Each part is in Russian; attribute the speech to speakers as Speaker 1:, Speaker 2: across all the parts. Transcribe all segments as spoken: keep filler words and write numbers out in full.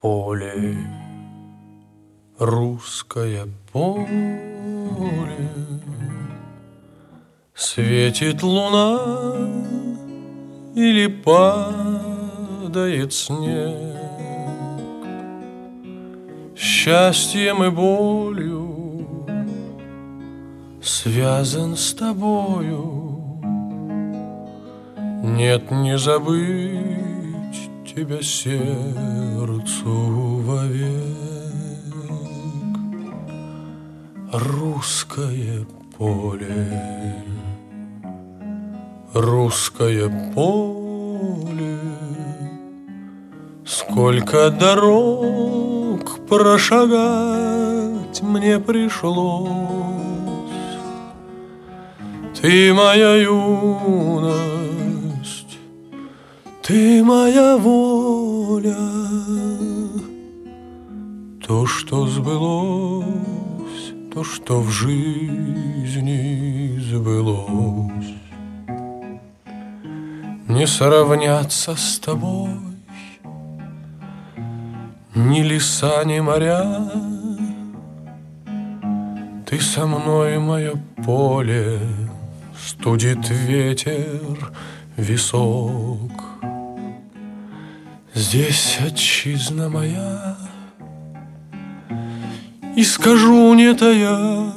Speaker 1: Поле, русское поле, светит луна или падает снег. Счастьем и болью связан с тобою. Нет, не забыть тебя сердцу вовек. Русское поле, русское поле, сколько дорог прошагать мне пришлось. Ты моя юность, ты моя воля, то, что сбылось, то, что в жизни сбылось. Не сравняться с тобой ни леса, ни моря. Ты со мной, мое поле, студит ветер висок. Здесь отчизна моя, и скажу не тая: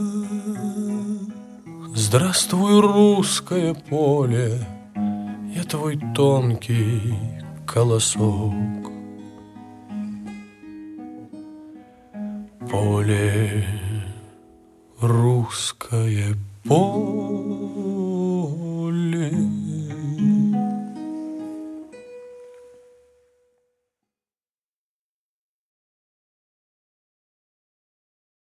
Speaker 1: здравствуй, русское поле, я твой тонкий колосок. Поле, русское поле,